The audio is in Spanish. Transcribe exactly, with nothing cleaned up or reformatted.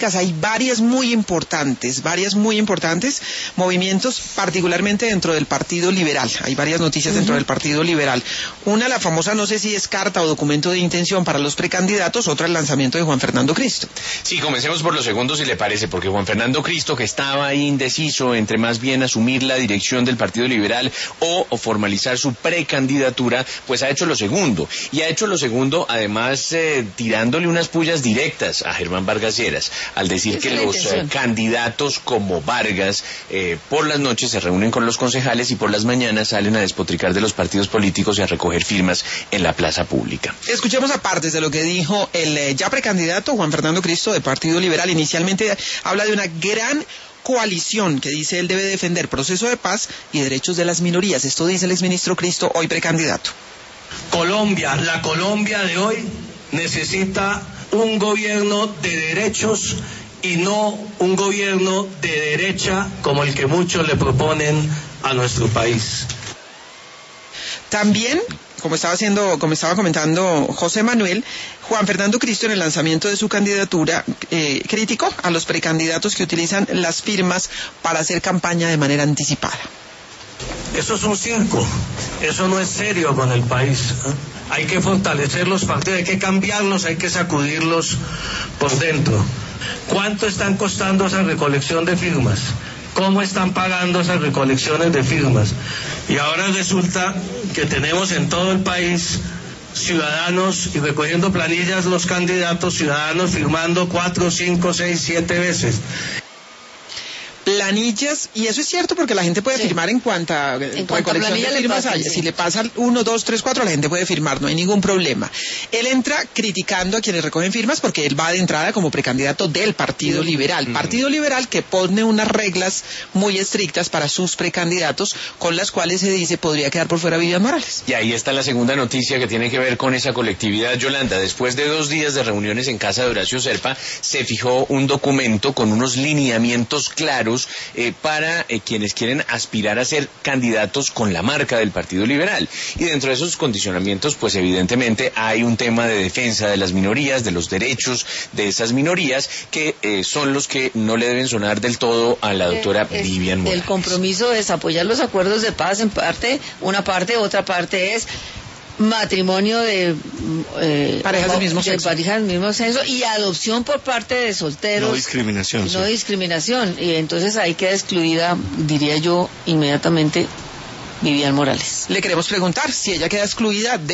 hay varias muy importantes, varias muy importantes movimientos, particularmente dentro del Partido Liberal. Hay varias noticias dentro uh-huh. del Partido Liberal. Una, la famosa, no sé si es carta o documento de intención para los precandidatos, otra, el lanzamiento de Juan Fernando Cristo. Sí, comencemos por lo segundo, si le parece, porque Juan Fernando Cristo, que estaba ahí indeciso entre más bien asumir la dirección del Partido Liberal o, o formalizar su precandidatura, pues ha hecho lo segundo. Y ha hecho lo segundo, además, eh, tirándole unas pullas directas a Germán Vargas Lleras, al decir que los eh, candidatos como Vargas eh, por las noches se reúnen con los concejales y por las mañanas salen a despotricar de los partidos políticos y a recoger firmas en la plaza pública. Escuchemos aparte de lo que dijo el eh, ya precandidato Juan Fernando Cristo de Partido Liberal. Inicialmente habla de una gran coalición que dice él debe defender proceso de paz y derechos de las minorías. Esto dice el exministro Cristo, hoy precandidato. Colombia, la Colombia de hoy necesita un gobierno de derechos y no un gobierno de derecha como el que muchos le proponen a nuestro país. También, como estaba haciendo, como estaba comentando José Manuel, Juan Fernando Cristo en el lanzamiento de su candidatura eh, criticó a los precandidatos que utilizan las firmas para hacer campaña de manera anticipada. Eso es un circo, eso no es serio con el país, ¿eh? Hay que fortalecer los partidos, hay que cambiarlos, hay que sacudirlos por dentro. ¿Cuánto están costando esa recolección de firmas? ¿Cómo están pagando esas recolecciones de firmas? Y ahora resulta que tenemos en todo el país ciudadanos y recogiendo planillas los candidatos, ciudadanos firmando cuatro, cinco, seis, siete veces. Planillas, y eso es cierto porque la gente puede sí. firmar en cuanta en recolección de firmas haya. Sí. Si le pasa uno, dos, tres, cuatro, la gente puede firmar, no hay ningún problema. Él entra criticando a quienes recogen firmas porque él va de entrada como precandidato del Partido Liberal. Mm. Partido Liberal que pone unas reglas muy estrictas para sus precandidatos, con las cuales se dice podría quedar por fuera Vivian Morales. Y ahí está la segunda noticia que tiene que ver con esa colectividad, Yolanda. Después de dos días de reuniones en casa de Horacio Serpa, se fijó un documento con unos lineamientos claros Eh, para eh, quienes quieren aspirar a ser candidatos con la marca del Partido Liberal. Y dentro de esos condicionamientos, pues evidentemente hay un tema de defensa de las minorías, de los derechos de esas minorías, que eh, son los que no le deben sonar del todo a la doctora eh, Vivian Morales. El compromiso es apoyar los acuerdos de paz en parte, una parte, otra parte es matrimonio de eh, parejas del mismo de sexo. parejas del mismo sexo y adopción por parte de solteros. No discriminación. No sí. discriminación. Y entonces ahí queda excluida, diría yo, inmediatamente Vivian Morales. Le queremos preguntar si ella queda excluida de